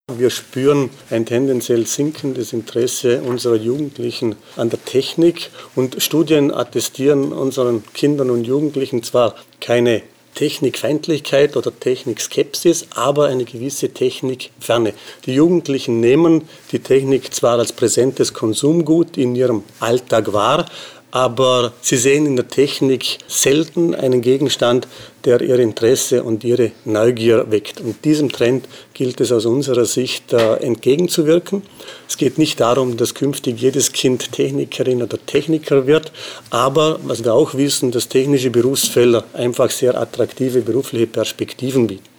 Wir spüren ein tendenziell sinkendes Interesse unserer Jugendlichen an der Technik und Studien attestieren unseren Kindern und Jugendlichen zwar keine Technikfeindlichkeit oder Technikskepsis, aber eine gewisse Technikferne. Die Jugendlichen nehmen die Technik zwar als präsentes Konsumgut in ihrem Alltag wahr, aber sie sehen in der Technik selten einen Gegenstand, der ihr Interesse und ihre Neugier weckt. Und diesem Trend gilt es aus unserer Sicht entgegenzuwirken. Es geht nicht darum, dass künftig jedes Kind Technikerin oder Techniker wird, aber was wir auch wissen, dass technische Berufsfelder einfach sehr attraktive berufliche Perspektiven bieten.